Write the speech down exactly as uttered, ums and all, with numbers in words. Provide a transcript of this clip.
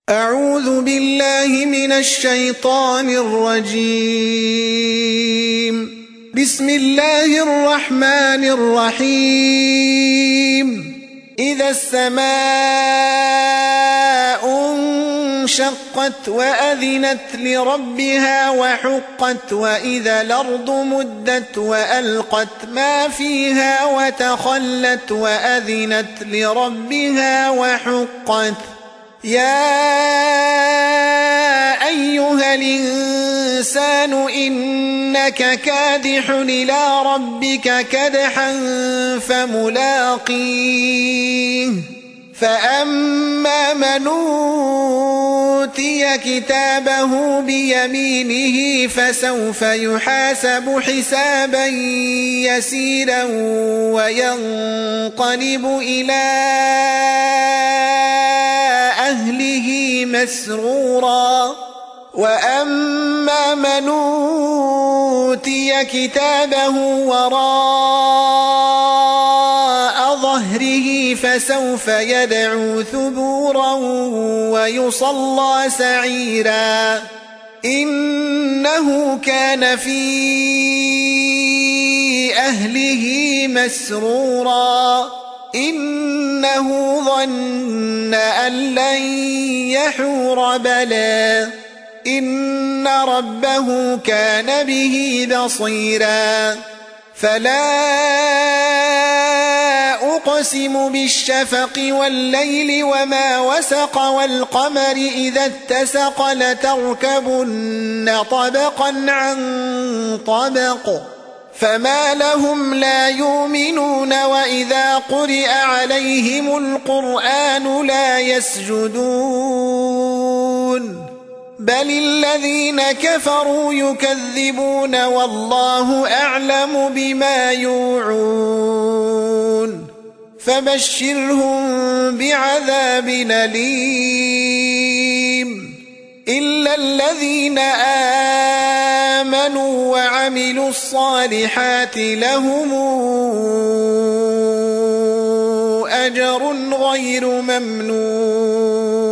أعوذ بالله من الشيطان الرجيم. بسم الله الرحمن الرحيم. إذا السماء انشقت وأذنت لربها وحقت وإذا الأرض مدت وألقت ما فيها وتخلت وأذنت لربها وحقت. يا أيها الإنسان إنك كادح إلى ربك كدحا فملاقيه فأما من أوتي كتابه بيمينه فسوف يحاسب حسابا يسيرا وينقلب إلى أهله مسرورا. وأما من أوتي كتابه وراء ظهره فسوف يدعو ثبورا ويصلى سعيرا. إنه كان في أهله مسرورا. إنه ظن أن لن يحور بلى إن ربه كان به بصيرا. فلا أقسم بالشفق والليل وما وسق والقمر إذا اتسق لتركبن طبقا عن طبق فما لهم لا يؤمنون وإذا قرئ عليهم القرآن لا يسجدون بل الذين كفروا يكذبون والله أعلم بما يوعون. فبشرهم بعذاب أليم إلا الذين آمنوا وعملوا الصالحات لهم أجر غير ممنون.